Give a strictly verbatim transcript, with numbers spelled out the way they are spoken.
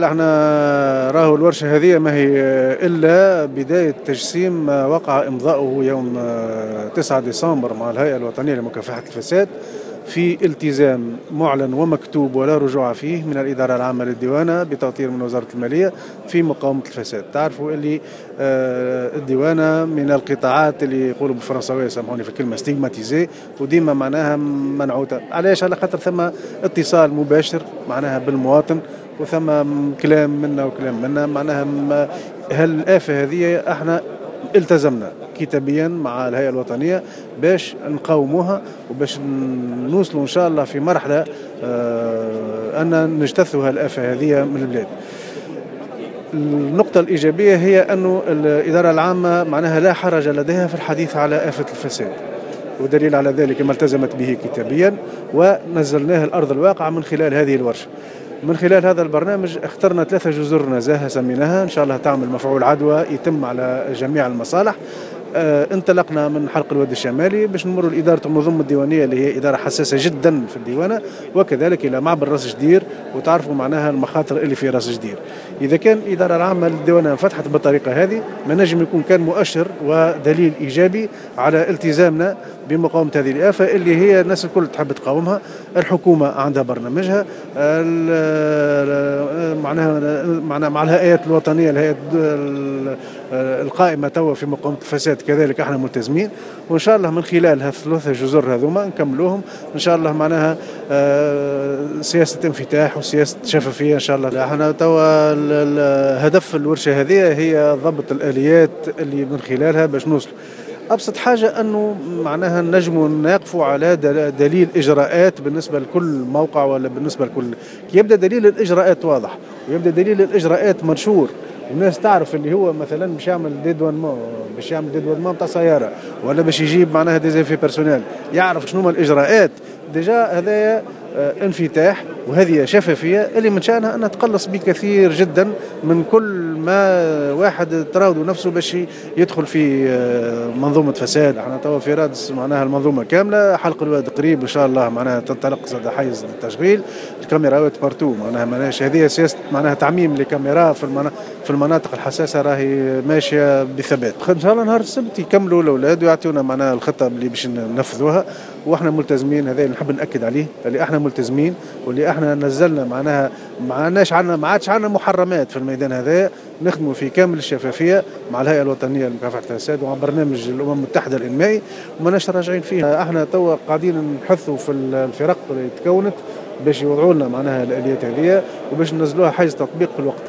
احنا راهو الورشة هذه ما هي إلا بداية تجسيم ما وقع إمضاؤه يوم تسعة ديسمبر مع الهيئة الوطنية لمكافحة الفساد في التزام معلن ومكتوب ولا رجوع فيه من الإدارة العامة للديوانة بتوطير من وزارة المالية في مقاومة الفساد. تعرفوا اللي الديوانة من القطاعات اللي يقولوا بالفرنساوية سامحوني في الكلمة ستيغماتيزي، وديما معناها منعوتة. علاش؟ على خاطر ثم اتصال مباشر معناها بالمواطن، وثم كلام منا وكلام منا معناها هالآفة هذه احنا التزمنا كتابيا مع الهيئة الوطنية باش نقاوموها وباش نوصلوا إن شاء الله في مرحلة آه أن نجتثوا هالآفة هذه من البلاد. النقطة الإيجابية هي أنه الإدارة العامة معناها لا حرج لديها في الحديث على آفة الفساد، ودليل على ذلك ما التزمت به كتابيا ونزلناه الأرض الواقع من خلال هذه الورشة. من خلال هذا البرنامج اخترنا ثلاثة جزر نزاهة سميناها، إن شاء الله تعمل مفعول عدوى يتم على جميع المصالح. اه انطلقنا من حلق الوادي الشمالي باش نمروا لإدارة المنظومة الديوانية اللي هي إدارة حساسة جدا في الديوانة، وكذلك إلى معبر راس جدير، وتعرفوا معناها المخاطر اللي في راس جدير. إذا كان الإدارة العامة للديوانة فتحت بالطريقة هذه ما نجم يكون كان مؤشر ودليل إيجابي على التزامنا بمقاومة هذه الآفة اللي هي الناس الكل تحب تقاومها. الحكومة عندها برنامجها معناها معناها مع الهيئات الوطنية الهيئات القائمة توا في مقاومة الفساد كذلك احنا ملتزمين، وإن شاء الله من خلال هالثلاثة جزر هذوما نكملوهم إن شاء الله معناها سياسة انفتاح وسياسة شفافية إن شاء الله. احنا توا هدف الورشة هذه هي ضبط الآليات اللي من خلالها باش نوصل. أبسط حاجة أنه معناها نجموا نقفوا على دليل إجراءات بالنسبة لكل موقع ولا بالنسبة لكل، يبدأ دليل الإجراءات واضح ويبدأ دليل الإجراءات منشور والناس تعرف اللي هو مثلا باش يعمل ديدوانمون باش يعمل ديدوانمون تاع سيارة ولا باش يجيب معناها ديزيفي بيرسونيل، يعرف شنو هما الإجراءات. ديجا هذايا انفتاح وهذه شفافية اللي من شأنها أنها تقلص بكثير جدا من كل ما واحد تراود نفسه باش يدخل في منظومة فساد. احنا توا في رادس معناها المنظومة كاملة، حلق الواد قريب إن شاء الله معناها تنطلق زاد حيز التشغيل، الكاميرات بارتو معناها معناها هذه سياسة معناها تعميم الكاميرا في في المناطق الحساسة راهي ماشية بثبات. إن شاء الله نهار السبت يكملوا الأولاد ويعطيونا معناها الخطة اللي باش ننفذوها، واحنا ملتزمين. هذا اللي نحب نأكد عليه اللي احنا ملتزمين واللي احنا نزلنا معناها ما عندناش عندنا ما عادش عندنا محرمات في الميدان هذا، نخدموا في كامل الشفافية مع الهيئة الوطنية لمكافحة الفساد ومع برنامج الأمم المتحدة الإنمائي وماناش راجعين فيه. احنا توا قاعدين نحثوا في الفرق اللي تكونت باش يوضعوا لنا معناها الآليات هذه وباش ننزلوها حيز تطبيق في الوقت.